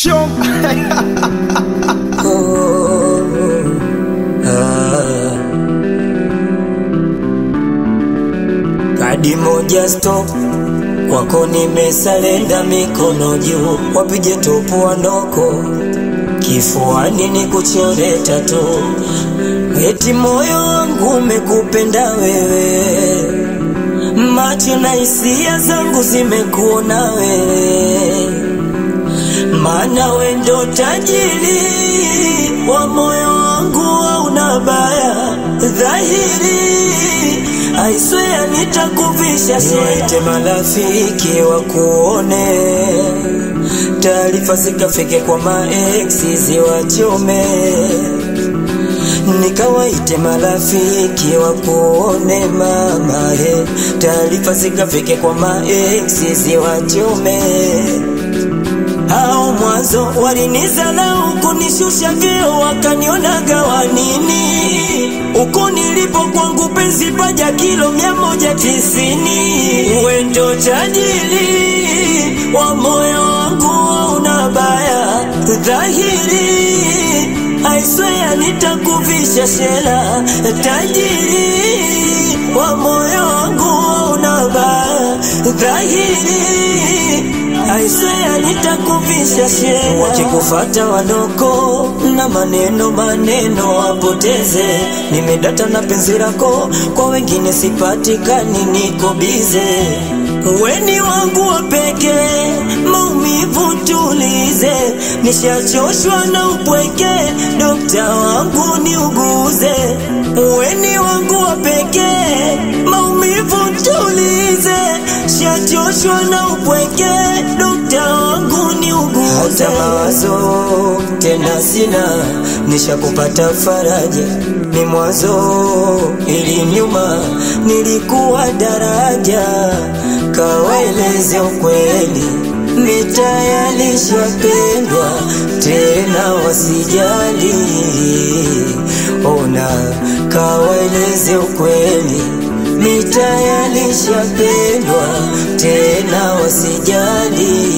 Show. Kadi moja stop, kwako nimesalenda mikono juu, wapige topu wanoko, kifuani ni kuchore tatu, eti moyo wangu umekupenda wewe, macho na hisia zangu zimekuona wewe, maana we ndo tajiri wa moyo wangu, hauna baya dhahiri. I swear nitakuvisha niwaite marafiki wakuone, taarifa zikafike kwa maeksi ziwachome, nikawaite marafiki wakuone mama, taarifa zikafike kwa maeksi ziwachome. Hao mwanzo walinizalau kunishusha vyeo, wakaniona gawa nini, uko nilipo kwangu penzi paja kilo 190. We ndo tajiri wa moyo wangu, hauna baya dhahiri. I swear nitakuvisha shela, tajiri wa moyo wangu, hauna baya dhahiri. I swear nitakuvisha shela, wakikufata wanoko na maneno wapoteze, nimedata na penzi lako, kwa wengine sipatikani, niko bize. Weni wangu wa pekee, maumivu tulize, nishachoshwa na upweke, dokta wangu niuguze. Weni wangu wa pekee, maumivu tulize, nishachoshwa na upweke, dokta wangu niuguze. Hata mawazo tena sina, nishakupata faraja, ni mwanzo ili nyuma nilikuwa daraja, kawaeleze ukweli, nitayalishapendwa tena wasijali. Ona kawaeleze ukweli, nitayalishapendwa tena wasijali.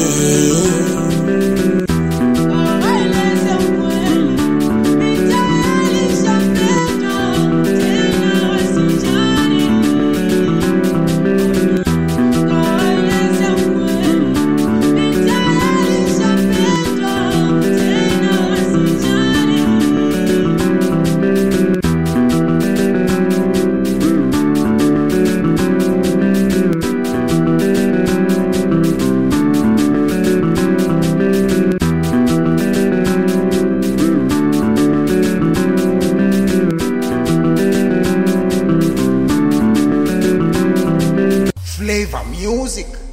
Flavor music.